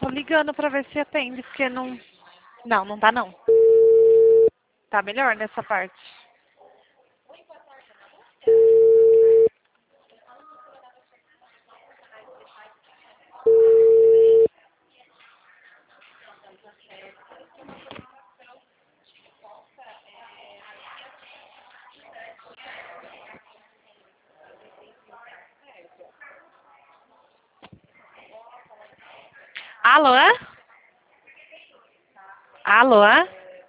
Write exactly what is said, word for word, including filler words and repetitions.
tô ligando pra ver se atende, porque não... Não, não tá não. Tá melhor nessa parte. Alô? Alô?